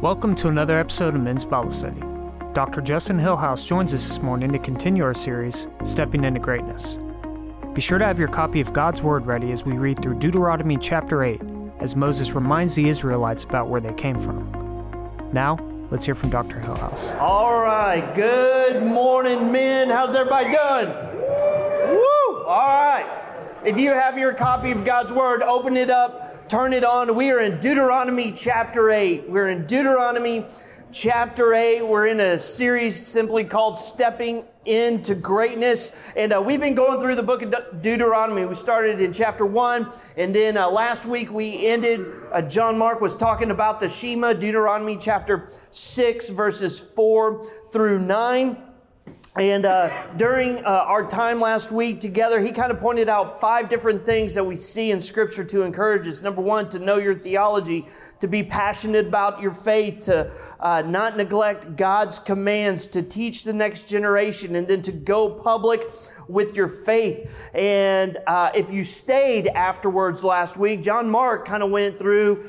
Welcome to another episode of Men's Bible Study. Dr. Justin Hillhouse joins us this morning to continue our series, Stepping into Greatness. Be sure to have your copy of God's Word ready as we read through Deuteronomy chapter 8, as Moses reminds the Israelites about where they came from. Now, let's hear from Dr. Hillhouse. All right, good morning, men. How's everybody doing? Woo! All right. If you have your copy of God's Word, open it up, turn it on. We are in Deuteronomy chapter 8. We're in Deuteronomy chapter 8. We're in a series simply called Stepping into Greatness. And we've been going through the book of Deuteronomy. We started in chapter 1. And then last week we ended, John Mark was talking about the Shema, Deuteronomy chapter 6, verses 4 through 9. And during our time last week together, he kind of pointed out 5 different things that we see in Scripture to encourage us. Number 1, to know your theology, to be passionate about your faith, to not neglect God's commands, to teach the next generation, and then to go public with your faith. And if you stayed afterwards last week, John Mark kind of went through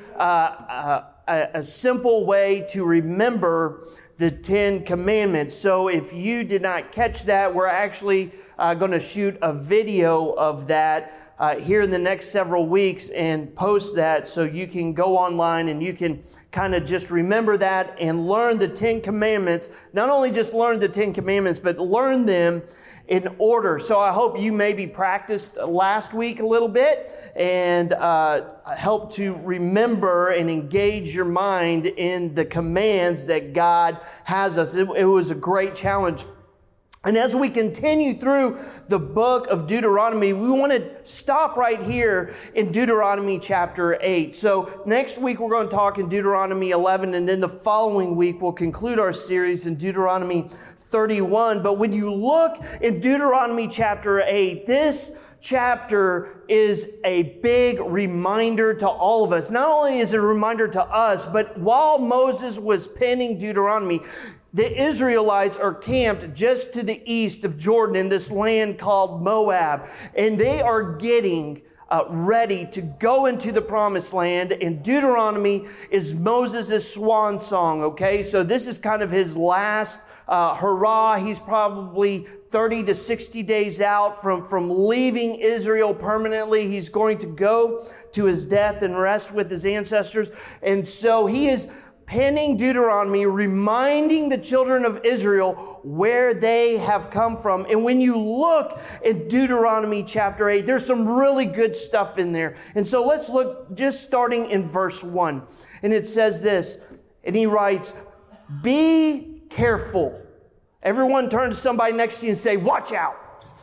a simple way to remember the 10 Commandments. So if you did not catch that, we're actually going to shoot a video of that here in the next several weeks and post that so you can go online and you can kind of just remember that and learn the 10 Commandments. Not only just learn the 10 Commandments, but learn them in order. So I hope you maybe practiced last week a little bit and help to remember and engage your mind in the commands that God has us. It was a great challenge. And as we continue through the book of Deuteronomy, we want to stop right here in Deuteronomy chapter 8. So next week we're going to talk in Deuteronomy 11, and then the following week we'll conclude our series in Deuteronomy 31. But when you look in Deuteronomy chapter 8, this chapter is a big reminder to all of us. Not only is it a reminder to us, but while Moses was penning Deuteronomy, the Israelites are camped just to the east of Jordan in this land called Moab. And they are getting ready to go into the promised land. And Deuteronomy is Moses' swan song, okay? So this is kind of his last hurrah. He's probably 30 to 60 days out from leaving Israel permanently. He's going to go to his death and rest with his ancestors. And so he is penning Deuteronomy, reminding the children of Israel where they have come from. And when you look at Deuteronomy chapter 8, there's some really good stuff in there. And so let's look just starting in verse 1. And it says this, and he writes, "Be careful." Everyone turn to somebody next to you and say, "Watch out."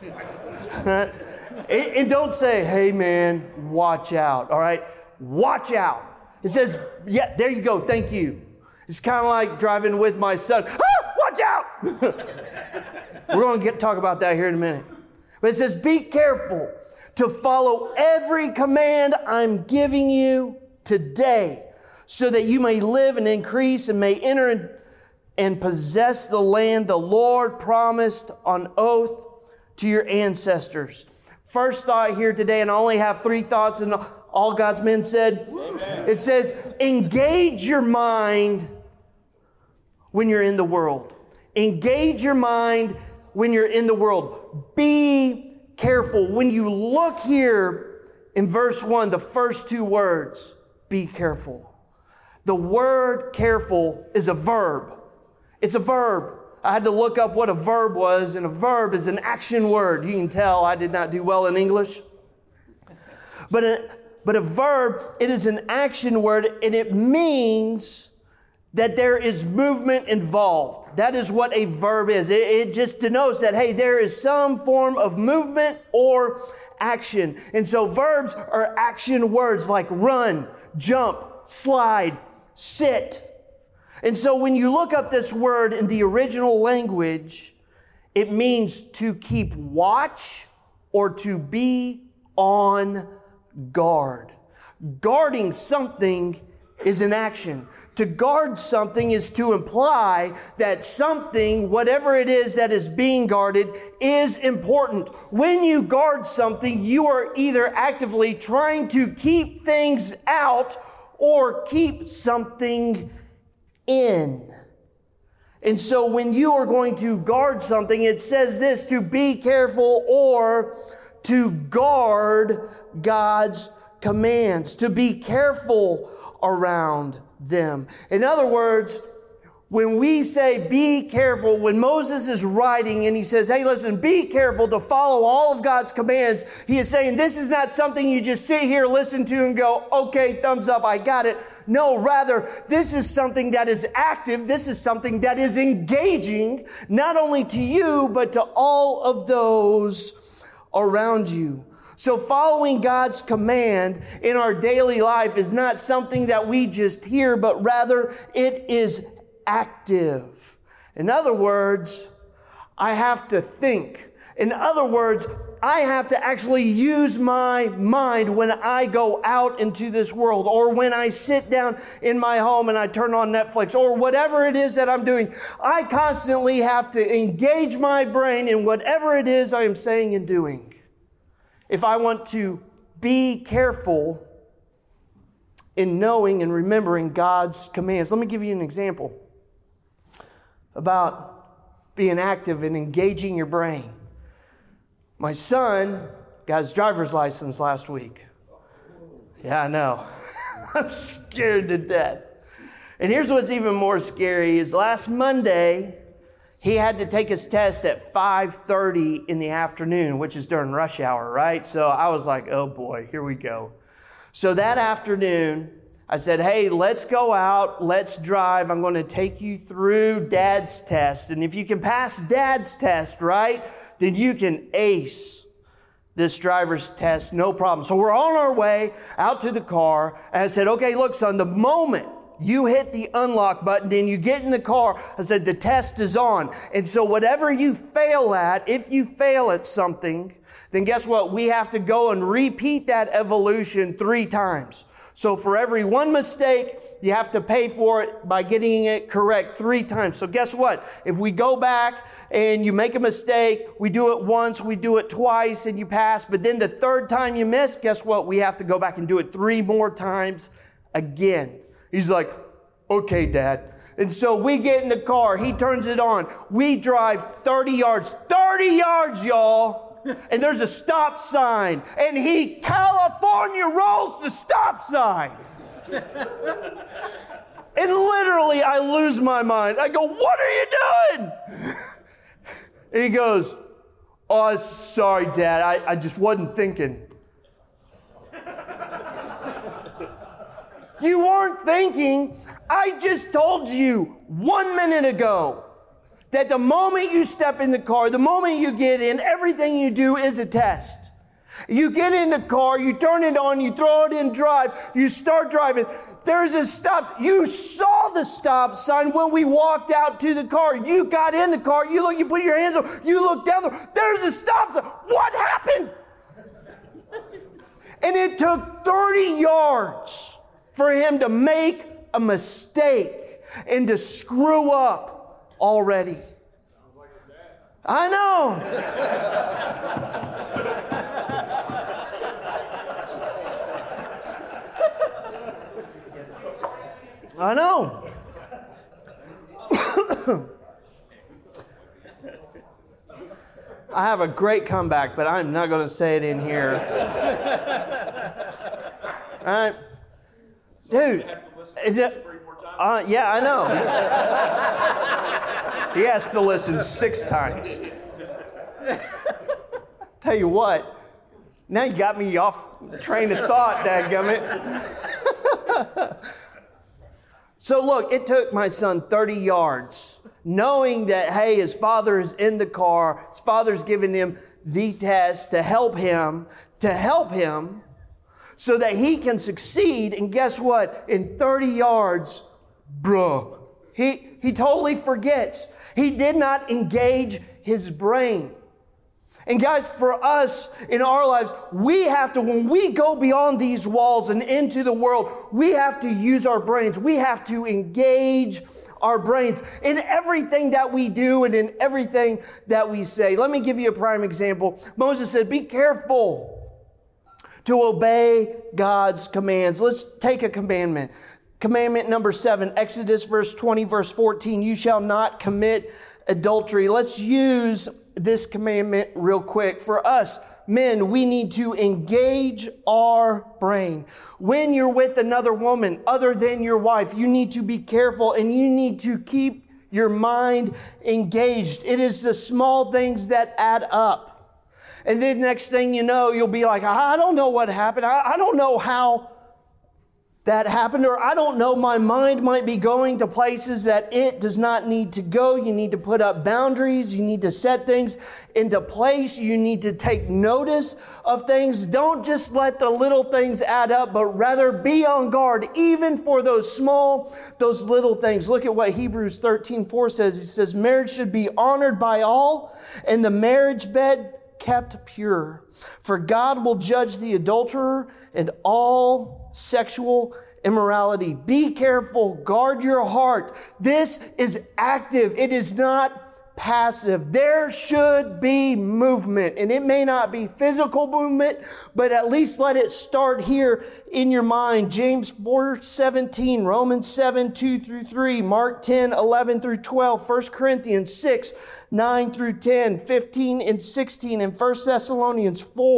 And don't say, "Hey man, watch out." All right? Watch out. It says, yeah, there you go. Thank you. It's kind of like driving with my son. Watch out. We're going to talk about that here in a minute. But it says, "Be careful to follow every command I'm giving you today, so that you may live and increase and may enter and possess the land the Lord promised on oath to your ancestors." First thought here today, and I only have 3 thoughts, and all God's men said, amen. It says, engage your mind when you're in the world. Engage your mind when you're in the world. Be careful. When you look here in verse 1, the first 2 words, be careful. The word careful is a verb. It's a verb. I had to look up what a verb was, and a verb is an action word. You can tell I did not do well in English. But a verb, it is an action word, and it means that there is movement involved. That is what a verb is. It just denotes that, hey, there is some form of movement or action. And so verbs are action words like run, jump, slide, sit. And so when you look up this word in the original language, it means to keep watch or to be on guard. Guarding something is an action. To guard something is to imply that something, whatever it is that is being guarded, is important. When you guard something, you are either actively trying to keep things out or keep something in. And so when you are going to guard something, it says this, to be careful or to guard God's commands, to be careful around them. In other words, when we say be careful, when Moses is writing and he says, hey, listen, be careful to follow all of God's commands, he is saying this is not something you just sit here, listen to and go, okay, thumbs up, I got it. No, rather, this is something that is active. This is something that is engaging, not only to you, but to all of those around you. So following God's command in our daily life is not something that we just hear, but rather it is active. In other words, I have to think. In other words, I have to actually use my mind when I go out into this world, or when I sit down in my home and I turn on Netflix, or whatever it is that I'm doing. I constantly have to engage my brain in whatever it is I am saying and doing, if I want to be careful in knowing and remembering God's commands. Let me give you an example about being active and engaging your brain. My son got his driver's license last week. Yeah, I know. I'm scared to death. And here's what's even more scary is last Monday, he had to take his test at 5:30 in the afternoon, which is during rush hour, right? So I was like, oh boy, here we go. So that afternoon, I said, hey, let's go out, let's drive. I'm going to take you through Dad's test. And if you can pass Dad's test, right, then you can ace this driver's test, no problem. So we're on our way out to the car. And I said, okay, look, son, the moment you hit the unlock button and you get in the car, I said, the test is on. And so whatever you fail at, if you fail at something, then guess what? We have to go and repeat that evolution 3 times. So for every one mistake, you have to pay for it by getting it correct 3 times. So guess what? If we go back and you make a mistake, we do it once, we do it twice, and you pass. But then the 3rd time you miss, guess what? We have to go back and do it 3 more times again. He's like, okay, Dad. And so we get in the car. He turns it on. We drive 30 yards. 30 yards, y'all. And there's a stop sign. And he California rolls the stop sign. And literally, I lose my mind. I go, what are you doing? And he goes, oh, sorry, Dad. I just wasn't thinking. You weren't thinking. I just told you 1 minute ago that the moment you step in the car, the moment you get in, everything you do is a test. You get in the car, you turn it on, you throw it in drive, you start driving. There's a stop. You saw the stop sign when we walked out to the car. You got in the car, you look, you put your hands up, you look down there, there's a stop sign. What happened? And it took 30 yards for him to make a mistake and to screw up already. I know. I know. I have a great comeback, but I'm not going to say it in here. All right. Dude. Yeah, I know. He has to listen 6 times. Tell you what, now you got me off train of thought, dadgummit. So look, it took my son 30 yards, knowing that, hey, his father is in the car, his father's giving him the test to help him, so that he can succeed. And guess what? In 30 yards, bro, he totally forgets. He did not engage his brain. And guys, for us in our lives, we have to, when we go beyond these walls and into the world, we have to use our brains. We have to engage our brains in everything that we do and in everything that we say. Let me give you a prime example. Moses said, be careful to obey God's commands. Let's take a commandment. Commandment number 7, Exodus verse 20, verse 14, you shall not commit adultery. Let's use this commandment real quick. For us, men, we need to engage our brain. When you're with another woman other than your wife, you need to be careful and you need to keep your mind engaged. It is the small things that add up. And then next thing you know, you'll be like, I don't know what happened. I don't know how that happened, or I don't know, my mind might be going to places that it does not need to go. You need to put up boundaries. You need to set things into place. You need to take notice of things. Don't just let the little things add up, but rather be on guard, even for those little things. Look at what Hebrews 13:4 says. It says, marriage should be honored by all, and the marriage bed kept pure. For God will judge the adulterer and all sexual immorality. Be careful. Guard your heart. This is active. It is not passive. There should be movement, and it may not be physical movement, but at least let it start here in your mind. James 4:17, Romans 7:2-3, Mark 10:11-12, 1 Corinthians 6:9-10, 15 and 16, and 1 Thessalonians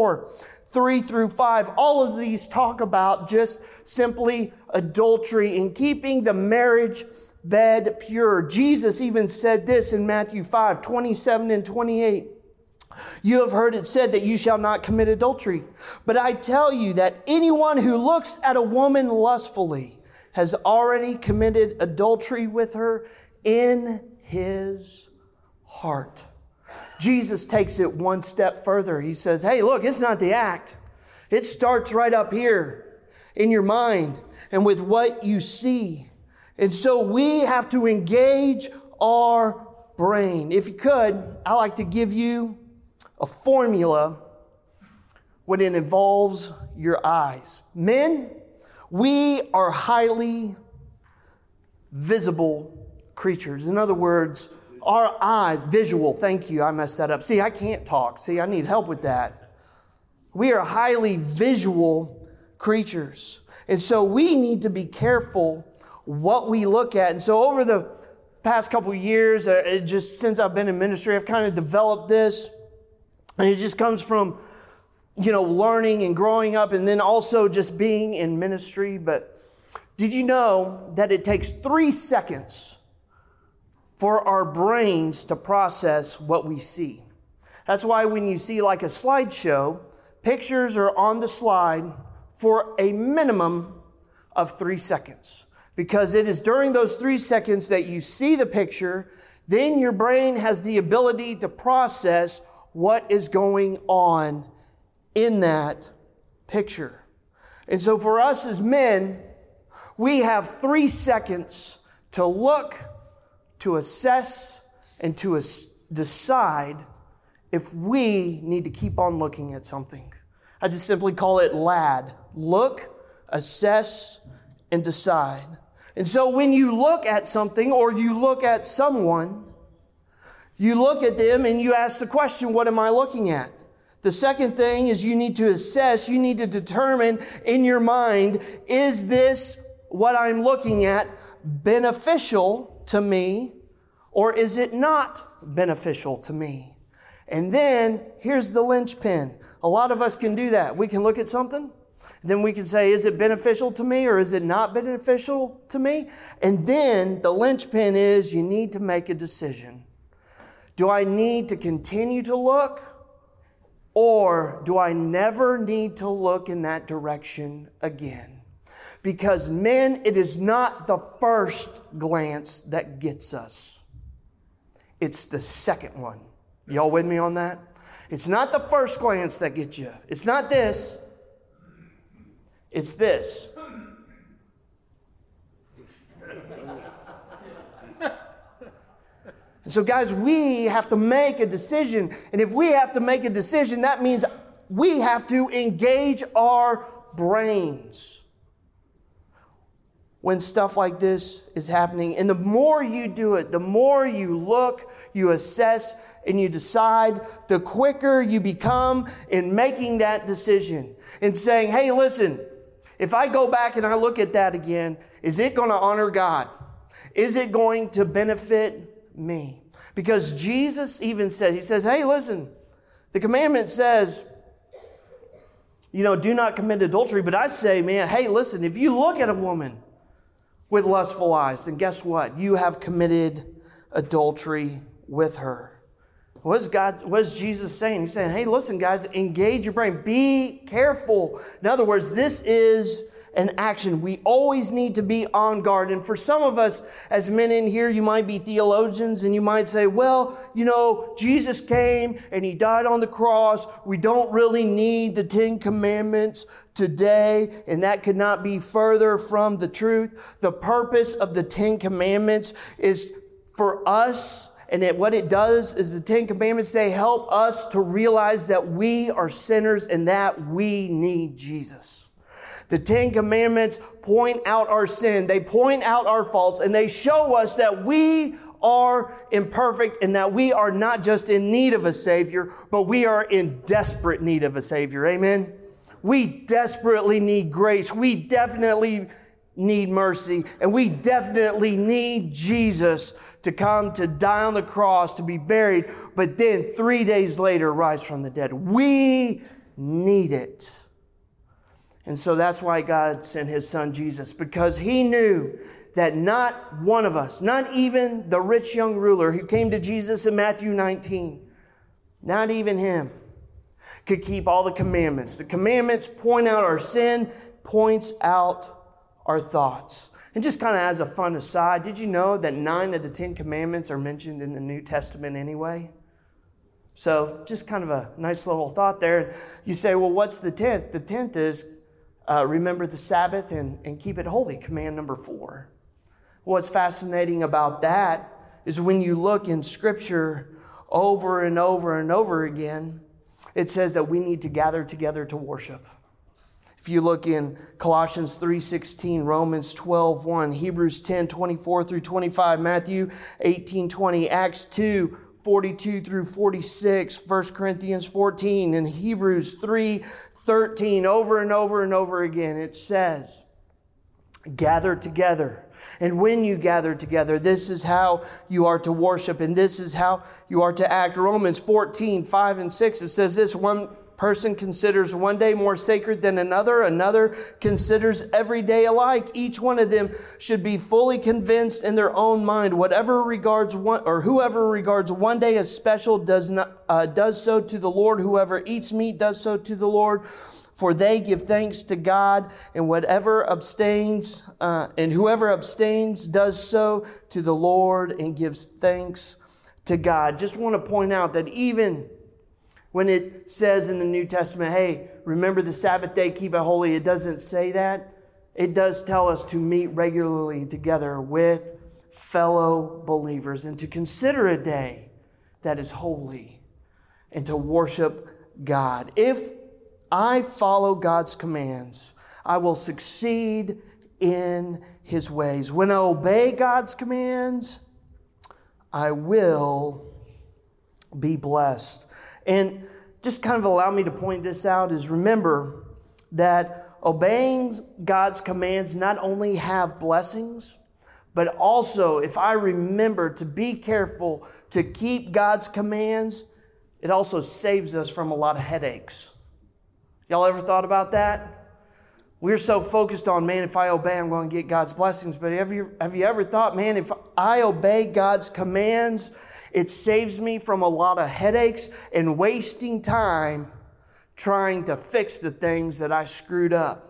4:3-5. All of these talk about just simply adultery and keeping the marriage bed pure. Jesus even said this in Matthew 5:27-28. You have heard it said that you shall not commit adultery. But I tell you that anyone who looks at a woman lustfully has already committed adultery with her in his heart. Jesus takes it one step further. He says, hey, look, it's not the act. It starts right up here in your mind and with what you see. And so we have to engage our brain. If you could, I like to give you a formula when it involves your eyes. Men, we are highly visible creatures. In other words, our eyes, visual, thank you, I messed that up. See, I can't talk. See, I need help with that. We are highly visual creatures. And so we need to be careful what we look at. And so over the past couple of years, just since I've been in ministry, I've kind of developed this. And it just comes from, learning and growing up and then also just being in ministry. But did you know that it takes 3 seconds for our brains to process what we see? That's why when you see like a slideshow, pictures are on the slide for a minimum of 3 seconds. Because it is during those 3 seconds that you see the picture, then your brain has the ability to process what is going on in that picture. And so for us as men, we have 3 seconds to look, to assess, and to decide if we need to keep on looking at something. I just simply call it LAD. Look, assess, and decide. And so when you look at something or you look at someone, you look at them and you ask the question, what am I looking at? The second thing is you need to assess, you need to determine in your mind, is this what I'm looking at beneficial to me or is it not beneficial to me? And then here's the linchpin. A lot of us can do that. We can look at something. Then we can say, is it beneficial to me or is it not beneficial to me? And then the linchpin is you need to make a decision. Do I need to continue to look or do I never need to look in that direction again? Because men, it is not the first glance that gets us. It's the second one. Y'all with me on that? It's not the first glance that gets you. It's not this. It's this. And so guys, we have to make a decision. And if we have to make a decision, that means we have to engage our brains when stuff like this is happening. And the more you do it, the more you look, you assess, and you decide, the quicker you become in making that decision and saying, hey, listen, if I go back and I look at that again, Is it going to honor God? Is it going to benefit me? Because Jesus even said, he says, hey, listen, the commandment says, do not commit adultery. But I say, man, hey, listen, if you look at a woman with lustful eyes, then guess what? You have committed adultery with her. What is Jesus saying? He's saying, hey, listen, guys, engage your brain. Be careful. In other words, this is an action. We always need to be on guard. And for some of us as men in here, you might be theologians and you might say, well, Jesus came and he died on the cross. We don't really need the 10 Commandments today. And that could not be further from the truth. The purpose of the 10 Commandments is for us. And what it does is the 10 Commandments, they help us to realize that we are sinners and that we need Jesus. The 10 Commandments point out our sin. They point out our faults, and they show us that we are imperfect and that we are not just in need of a Savior, but we are in desperate need of a Savior. Amen? We desperately need grace. We definitely need mercy, and we definitely need Jesus to come to die on the cross, to be buried, but then 3 days later rise from the dead. We need it. And so that's why God sent His Son Jesus, because He knew that not one of us, not even the rich young ruler who came to Jesus in Matthew 19, not even him, could keep all the commandments. The commandments point out our sin, points out our thoughts. And just kind of as a fun aside, did you know that 9 of the 10 commandments are mentioned in the New Testament anyway? So just kind of a nice little thought there. You say, well, what's the 10th? The 10th is remember the Sabbath and keep it holy, command number 4. What's fascinating about that is when you look in Scripture over and over and over again, it says that we need to gather together to worship. If you look in Colossians 3:16, Romans 12:1, Hebrews 10:24 through 25, Matthew 18:20, Acts 2:42 through 46, 1 Corinthians 14, and Hebrews 3:13, over and over and over again, it says, gather together. And when you gather together, this is how you are to worship, and this is how you are to act. Romans 14:5 and 6, it says this, one person considers one day more sacred than another considers every day alike. Each one of them should be fully convinced in their own mind. Whoever regards one day as special does so to the Lord. Whoever eats meat does so to the Lord. For they give thanks to God, and whoever abstains does so to the Lord and gives thanks to God. Just want to point out that even when it says in the New Testament, hey, remember the Sabbath day, keep it holy, it doesn't say that. It does tell us to meet regularly together with fellow believers and to consider a day that is holy and to worship God. If I follow God's commands, I will succeed in His ways. When I obey God's commands, I will be blessed. And just kind of allow me to point this out is remember that obeying God's commands not only have blessings, but also if I remember to be careful to keep God's commands, it also saves us from a lot of headaches. Y'all ever thought about that? We're so focused on, man, if I obey, I'm going to get God's blessings. But have you ever thought, man, if I obey God's commands, it saves me from a lot of headaches and wasting time trying to fix the things that I screwed up.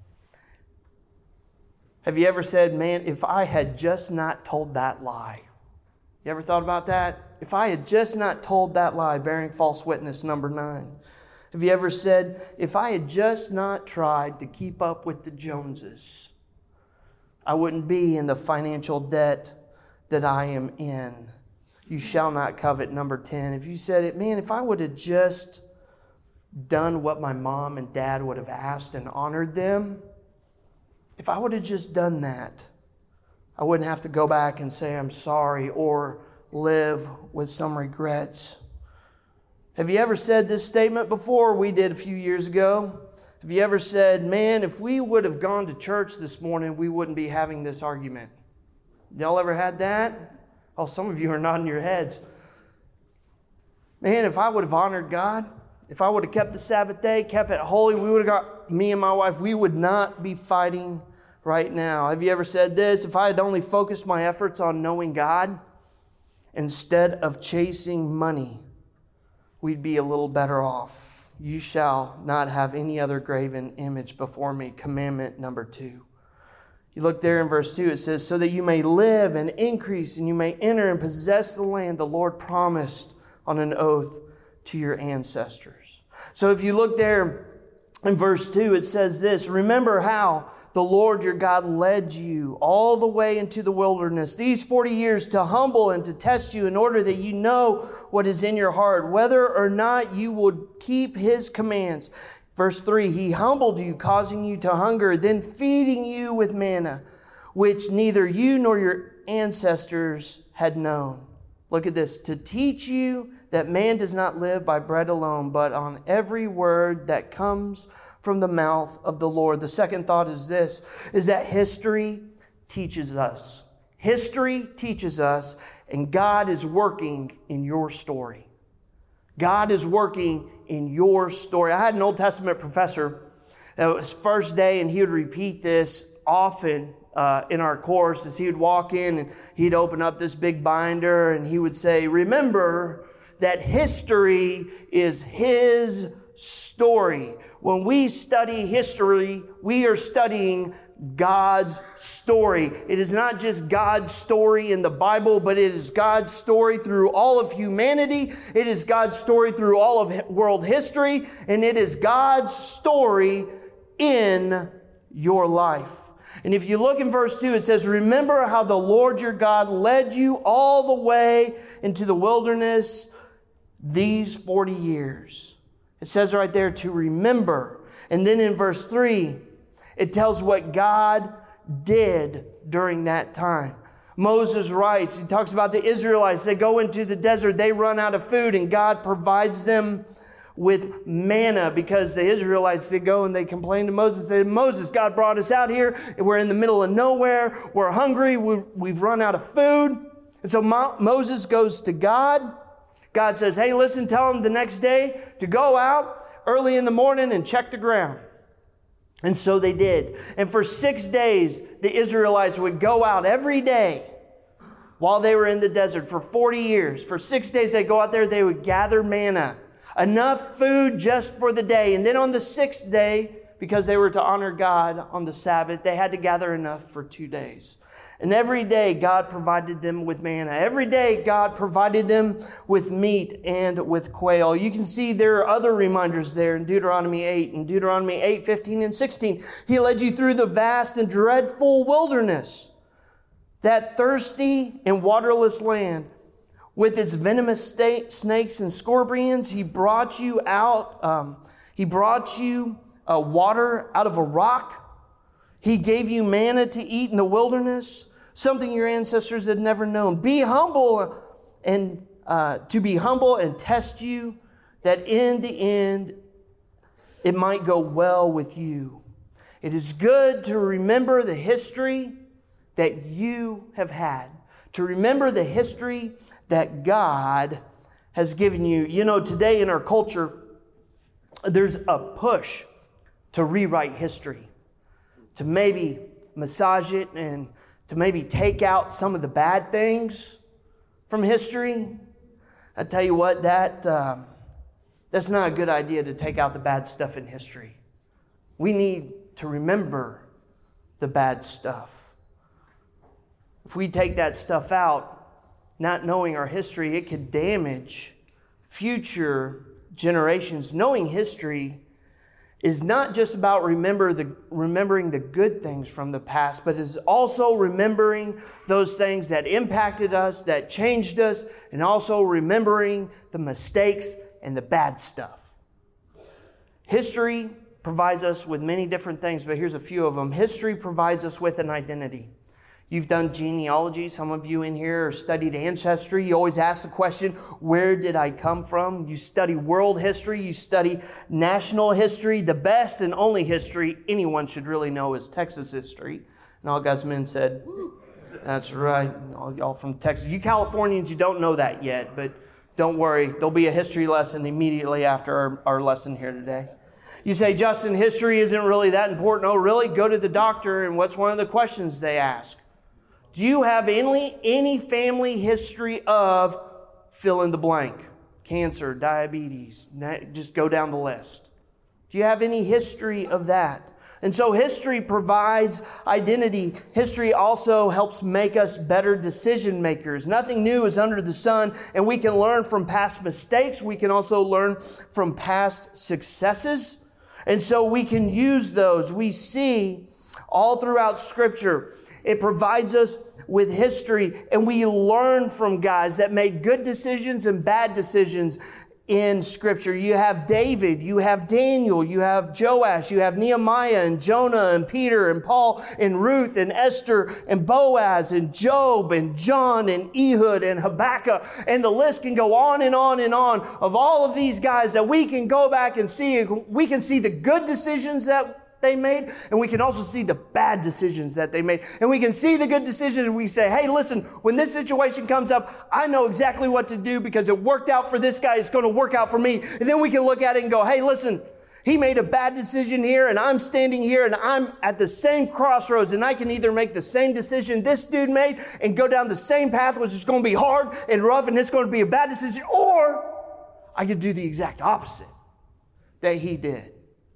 Have you ever said, man, if I had just not told that lie? You ever thought about that? If I had just not told that lie, bearing false witness, number 9. Have you ever said, if I had just not tried to keep up with the Joneses, I wouldn't be in the financial debt that I am in? You shall not covet, number 10. If you said it, man, if I would have just done what my mom and dad would have asked and honored them, if I would have just done that, I wouldn't have to go back and say I'm sorry or live with some regrets. Have you ever said this statement before? We did a few years ago. Have you ever said, man, if we would have gone to church this morning, we wouldn't be having this argument? Y'all ever had that? Oh, some of you are nodding your heads. Man, if I would have honored God, if I would have kept the Sabbath day, kept it holy, we would have got, me and my wife, we would not be fighting right now. Have you ever said this? If I had only focused my efforts on knowing God instead of chasing money, we'd be a little better off. You shall not have any other graven image before me. Commandment number 2. You look there in verse 2, it says, so that you may live and increase and you may enter and possess the land the Lord promised on an oath to your ancestors. So if you look there in verse 2, it says this, remember how the Lord your God led you all the way into the wilderness, these 40 years to humble and to test you in order that you know what is in your heart, whether or not you would keep his commands. Verse 3, he humbled you, causing you to hunger, then feeding you with manna, which neither you nor your ancestors had known. Look at this, to teach you that man does not live by bread alone, but on every word that comes from the mouth of the Lord. The second thought is this, is that history teaches us. History teaches us, and God is working in your story. God is working in your story. I had an Old Testament professor that was first day, and he would repeat this often in our course as he would walk in and he'd open up this big binder and he would say, remember that history is his story. When we study history, we are studying God's story. It is not just God's story in the Bible, but it is God's story through all of humanity. It is God's story through all of world history, and it is God's story in your life. And if you look in verse 2, it says, remember how the Lord your God led you all the way into the wilderness these 40 years. It says right there to remember. And then in verse 3, it tells what God did during that time. Moses writes, he talks about the Israelites. They go into the desert, they run out of food, and God provides them with manna because the Israelites, they go and they complain to Moses. They say, Moses, God brought us out here. We're in the middle of nowhere. We're hungry. We've run out of food. And so Moses goes to God. God says, hey, listen, tell them the next day to go out early in the morning and check the ground. And so they did. And for 6 days, the Israelites would go out every day while they were in the desert for 40 years. For 6 days, they'd go out there, they would gather manna, enough food just for the day. And then on the 6th day, because they were to honor God on the Sabbath, they had to gather enough for 2 days. And every day, God provided them with manna. Every day, God provided them with meat and with quail. You can see there are other reminders there in Deuteronomy 8. In Deuteronomy 8, 15, and 16, He led you through the vast and dreadful wilderness, that thirsty and waterless land. With its venomous snakes and scorpions, He brought you out. He brought you water out of a rock. He gave you manna to eat in the wilderness, something your ancestors had never known. Be humble and to be humble and test you, that in the end it might go well with you. It is good to remember the history that you have had, to remember the history that God has given you. You know, today in our culture, there's a push to rewrite history, to maybe massage it and to maybe take out some of the bad things from history. I tell you what, that's not a good idea to take out the bad stuff in history. We need to remember the bad stuff. If we take that stuff out, not knowing our history, it could damage future generations. Knowing history is not just about remembering the good things from the past, but is also remembering those things that impacted us, that changed us, and also remembering the mistakes and the bad stuff. History provides us with many different things, but here's a few of them. History provides us with an identity. You've done genealogy. Some of you in here studied ancestry. You always ask the question, where did I come from? You study world history. You study national history. The best and only history anyone should really know is Texas history. And all God's men said, that's right. All y'all from Texas. You Californians, you don't know that yet, but don't worry. There'll be a history lesson immediately after our lesson here today. You say, Justin, history isn't really that important. Oh, really? Go to the doctor, and what's one of the questions they ask? Do you have any family history of fill in the blank? Cancer, diabetes, just go down the list. Do you have any history of that? And so history provides identity. History also helps make us better decision makers. Nothing new is under the sun, and we can learn from past mistakes. We can also learn from past successes. And so we can use those. We see all throughout Scripture, it provides us with history, and we learn from guys that made good decisions and bad decisions in Scripture. You have David, you have Daniel, you have Joash, you have Nehemiah and Jonah and Peter and Paul and Ruth and Esther and Boaz and Job and John and Ehud and Habakkuk. And the list can go on and on and on of all of these guys that we can go back and see. We can see the good decisions that they made, and we can also see the bad decisions that they made. And we can see the good decisions, and we say, hey, listen, when this situation comes up, I know exactly what to do because it worked out for this guy. It's going to work out for me. And then we can look at it and go, hey, listen, he made a bad decision here, and I'm standing here, and I'm at the same crossroads, and I can either make the same decision this dude made and go down the same path, which is going to be hard and rough, and it's going to be a bad decision, or I could do the exact opposite that he did.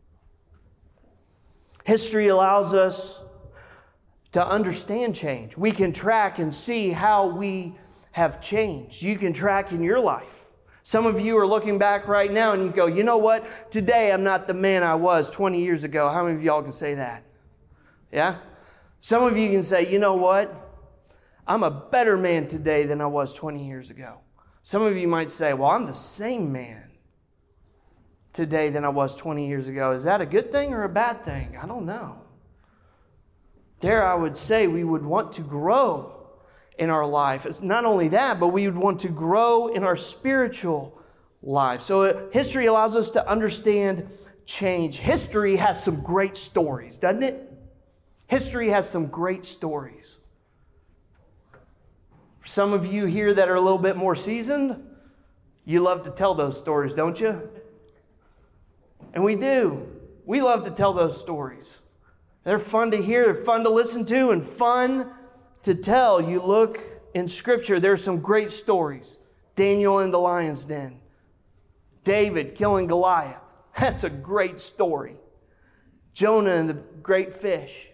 History allows us to understand change. We can track and see how we have changed. You can track in your life. Some of you are looking back right now and you go, you know what? Today I'm not the man I was 20 years ago. How many of y'all can say that? Yeah? Some of you can say, you know what? I'm a better man today than I was 20 years ago. Some of you might say, well, I'm the same man today than I was 20 years ago. Is that a good thing or a bad thing? I don't know. There I would say we would want to grow in our life. It's not only that, but we would want to grow in our spiritual life. So history allows us to understand change. History has some great stories, doesn't it? History has some great stories. For some of you here that are a little bit more seasoned, you love to tell those stories, don't you? And we do. We love to tell those stories. They're fun to hear, they're fun to listen to, and fun to tell. You look in Scripture, there's some great stories. Daniel in the lion's den. David killing Goliath. That's a great story. Jonah and the great fish.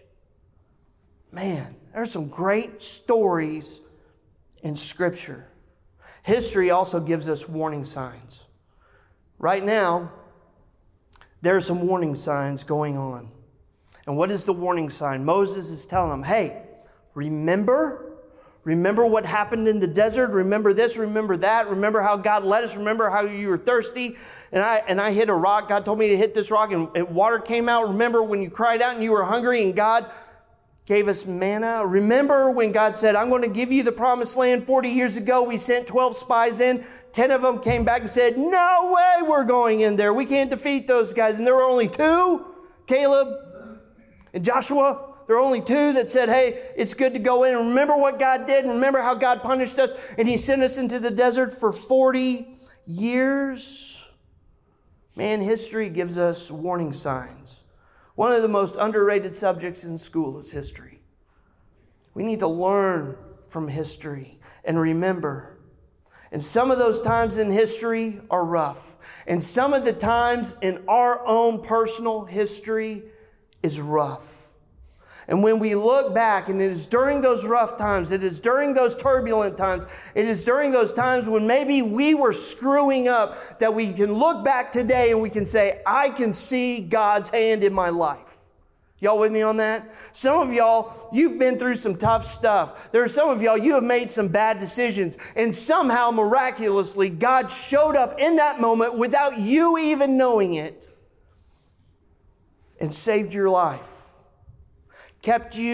Man, there's some great stories in Scripture. History also gives us warning signs. Right now, there are some warning signs going on. And what is the warning sign? Moses is telling them, hey, remember what happened in the desert? Remember this, remember that. Remember how God led us. Remember how you were thirsty. And I hit a rock. God told me to hit this rock and water came out. Remember when you cried out and you were hungry and God gave us manna. Remember when God said, I'm going to give you the promised land. 40 years ago, we sent 12 spies in. 10 of them came back and said, no way we're going in there. We can't defeat those guys. And there were only 2, Caleb and Joshua. There were only 2 that said, hey, it's good to go in. Remember what God did. Remember how God punished us. And He sent us into the desert for 40 years. Man, history gives us warning signs. One of the most underrated subjects in school is history. We need to learn from history and remember. And some of those times in history are rough. And some of the times in our own personal history is rough. And when we look back, and it is during those rough times, it is during those turbulent times, it is during those times when maybe we were screwing up, that we can look back today and we can say, I can see God's hand in my life. Y'all with me on that? Some of y'all, you've been through some tough stuff. There are some of y'all, you have made some bad decisions. And somehow, miraculously, God showed up in that moment without you even knowing it and saved your life. Kept you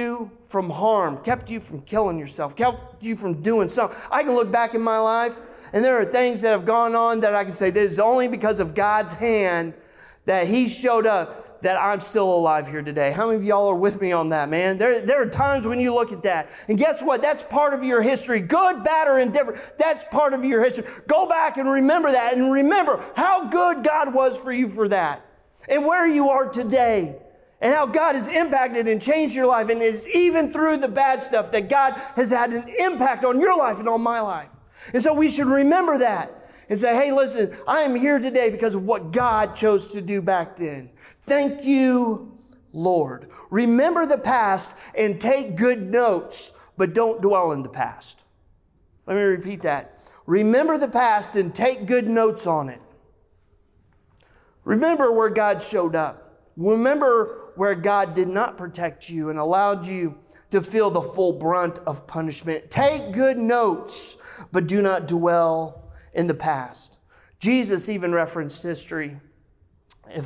from harm, kept you from killing yourself, kept you from doing something. I can look back in my life, and there are things that have gone on that I can say, this is only because of God's hand that He showed up, that I'm still alive here today. How many of y'all are with me on that, man? There are times when you look at that, and guess what? That's part of your history. Good, bad, or indifferent. That's part of your history. Go back and remember that, and remember how good God was for you for that, and where you are today, and how God has impacted and changed your life. And it's even through the bad stuff that God has had an impact on your life and on my life. And so we should remember that and say, hey, listen, I am here today because of what God chose to do back then. Thank you, Lord. Remember the past and take good notes, but don't dwell in the past. Let me repeat that. Remember the past and take good notes on it. Remember where God showed up. Remember where God did not protect you and allowed you to feel the full brunt of punishment. Take good notes, but do not dwell in the past. Jesus even referenced history. If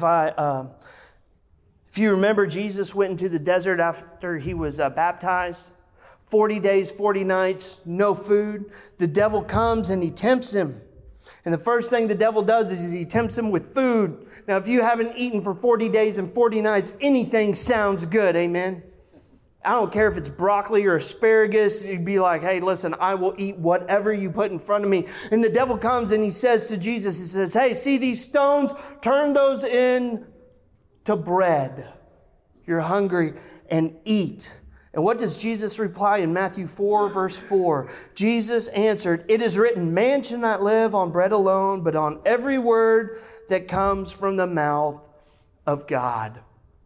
you remember, Jesus went into the desert after He was baptized. 40 days, 40 nights, no food. The devil comes and he tempts Him. And the first thing the devil does is he tempts Him with food. Now, if you haven't eaten for 40 days and 40 nights, anything sounds good, amen? I don't care if it's broccoli or asparagus. You'd be like, hey, listen, I will eat whatever you put in front of me. And the devil comes and he says to Jesus, he says, hey, see these stones? Turn those into bread. You're hungry, and eat. And what does Jesus reply in Matthew 4, verse 4? Jesus answered, it is written, man shall not live on bread alone, but on every word that comes from the mouth of God.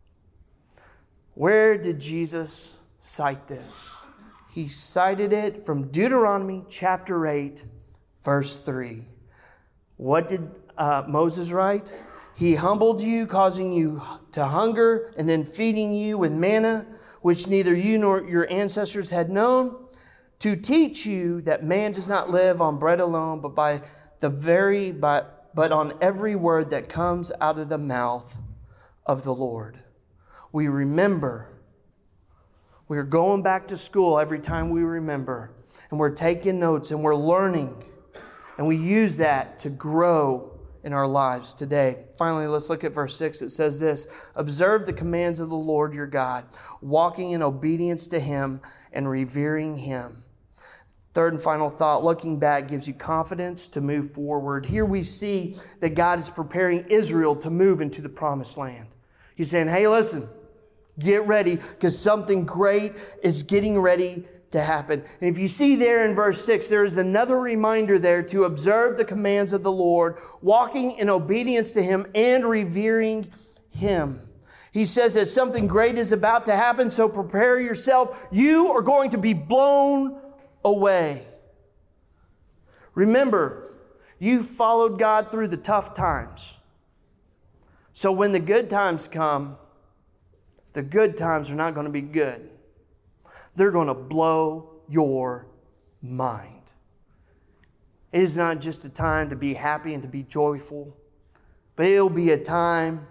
Where did Jesus cite this? He cited it from Deuteronomy chapter 8, verse 3. What did Moses write? He humbled you, causing you to hunger, and then feeding you with manna, which neither you nor your ancestors had known, to teach you that man does not live on bread alone, but on every word that comes out of the mouth of the Lord. We remember. We're going back to school every time we remember, and we're taking notes, and we're learning, and we use that to grow in our lives today. Finally, let's look at verse 6. It says this, observe the commands of the Lord your God, walking in obedience to Him and revering Him. Third and final thought, looking back gives you confidence to move forward. Here we see that God is preparing Israel to move into the promised land. He's saying, hey, listen, get ready because something great is getting ready to happen. And if you see there in verse 6, there is another reminder there to observe the commands of the Lord, walking in obedience to Him and revering Him. He says that something great is about to happen, so prepare yourself. You are going to be blown away. Remember, you followed God through the tough times. So when the good times come, the good times are not going to be good. They're going to blow your mind. It is not just a time to be happy and to be joyful, but it'll be a time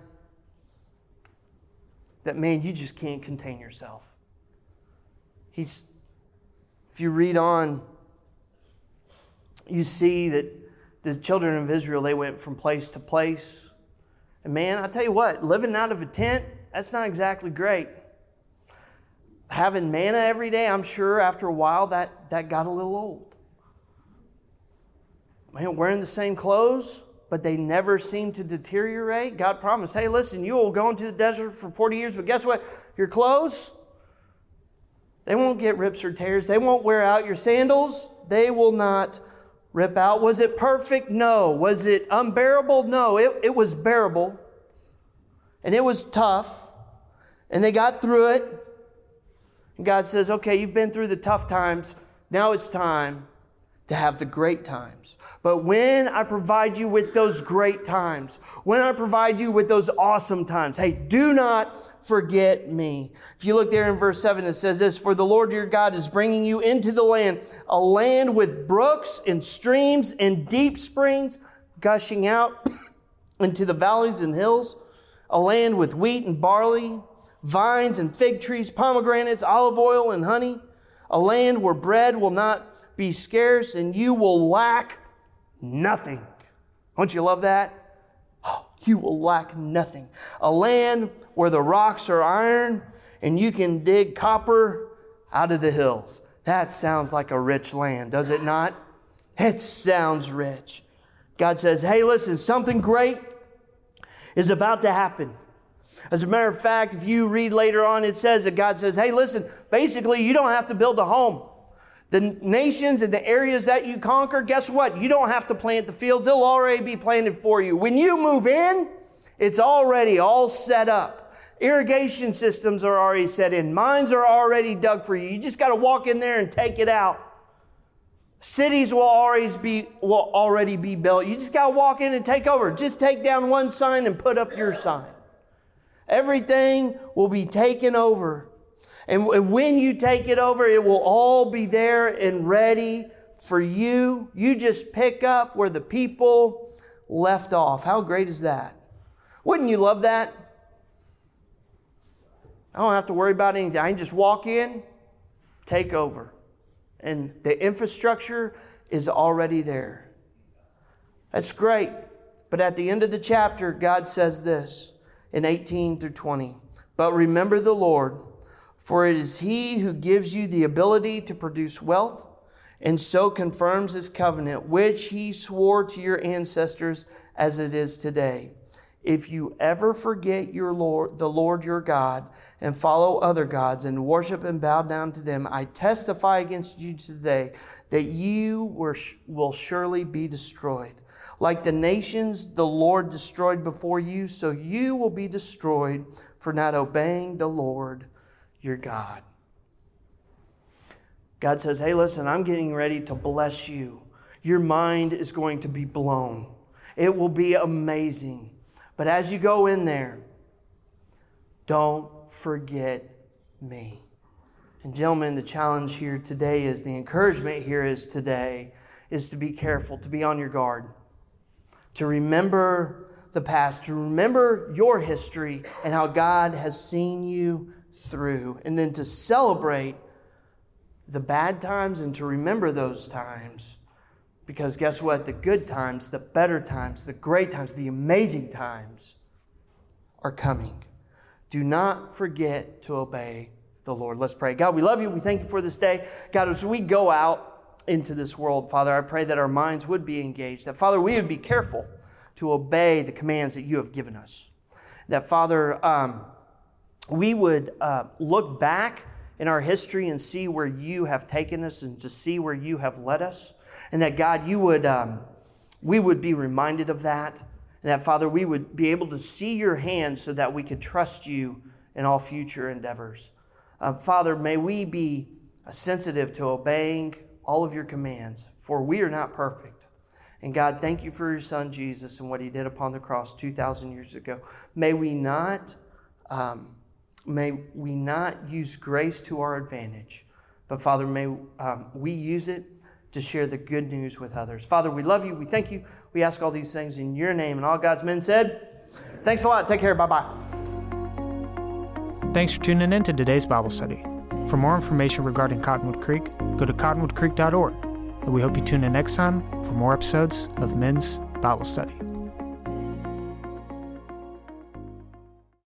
that, man, you just can't contain yourself. If you read on, you see that the children of Israel, they went from place to place. And man, I tell you what, living out of a tent, that's not exactly great. Having manna every day, I'm sure after a while that got a little old. Man, wearing the same clothes, but they never seem to deteriorate. God promised, hey, listen, you will go into the desert for 40 years, but guess what? Your clothes, they won't get rips or tears. They won't wear out. Your sandals, they will not rip out. Was it perfect? No. Was it unbearable? No. It was bearable. And it was tough. And they got through it. And God says, okay, you've been through the tough times. Now it's time to have the great times. But when I provide you with those great times, when I provide you with those awesome times, hey, do not forget me. If you look there in verse 7, it says this, for the Lord your God is bringing you into the land, a land with brooks and streams and deep springs gushing out into the valleys and hills, a land with wheat and barley, vines and fig trees, pomegranates, olive oil and honey, a land where bread will not be scarce and you will lack nothing. Don't you love that? Oh, you will lack nothing. A land where the rocks are iron and you can dig copper out of the hills. That sounds like a rich land, does it not? It sounds rich. God says, hey, listen, something great is about to happen. As a matter of fact, if you read later on, it says that God says, hey, listen, basically, you don't have to build a home. The nations and the areas that you conquer, guess what? You don't have to plant the fields. They'll already be planted for you. When you move in, it's already all set up. Irrigation systems are already set in. Mines are already dug for you. You just got to walk in there and take it out. Cities will already be built. You just got to walk in and take over. Just take down one sign and put up your sign. Everything will be taken over. And when you take it over, it will all be there and ready for you. You just pick up where the people left off. How great is that? Wouldn't you love that? I don't have to worry about anything. I can just walk in, take over. And the infrastructure is already there. That's great. But at the end of the chapter, God says this in 18 through 20. But remember the Lord, for it is He who gives you the ability to produce wealth and so confirms His covenant, which He swore to your ancestors as it is today. If you ever forget the Lord your God, and follow other gods and worship and bow down to them, I testify against you today that you will surely be destroyed. Like the nations the Lord destroyed before you, so you will be destroyed for not obeying the Lord your God. God says, hey, listen, I'm getting ready to bless you. Your mind is going to be blown. It will be amazing. But as you go in there, don't forget me. And gentlemen, the challenge here today is, the encouragement here is today, is to be careful, to be on your guard, to remember the past, to remember your history and how God has seen you through, and then to celebrate the bad times and to remember those times. Because guess what? The good times, the better times, the great times, the amazing times are coming. Do not forget to obey the Lord. Let's pray. God, we love you. We thank you for this day. God, as we go out into this world, Father, I pray that our minds would be engaged. That, Father, we would be careful to obey the commands that you have given us. That, Father, we would look back in our history and see where you have taken us and to see where you have led us. And that, God, we would be reminded of that. And that, Father, we would be able to see your hand so that we could trust you in all future endeavors. Father, may we be sensitive to obeying all of your commands, for we are not perfect. And God, thank you for your Son, Jesus, and what He did upon the cross 2,000 years ago. May we not use grace to our advantage, but Father, may we use it to share the good news with others. Father, we love you. We thank you. We ask all these things in your name. And all God's men said, thanks a lot. Take care. Bye-bye. Thanks for tuning in to today's Bible study. For more information regarding Cottonwood Creek, go to cottonwoodcreek.org. And we hope you tune in next time for more episodes of Men's Bible Study.